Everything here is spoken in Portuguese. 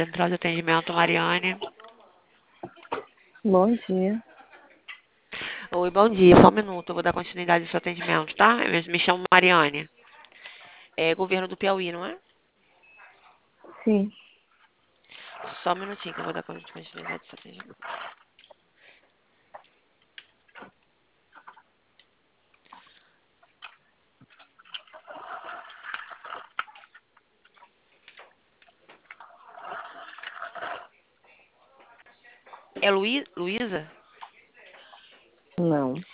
Central de Atendimento, Mariane. Bom dia. Oi, bom dia. Só um minuto, eu vou dar continuidade ao seu atendimento, tá? Eu me chamo Mariane. É governo do Piauí, não é? Sim. Só um minutinho que eu vou dar continuidade ao seu atendimento. É Luísa?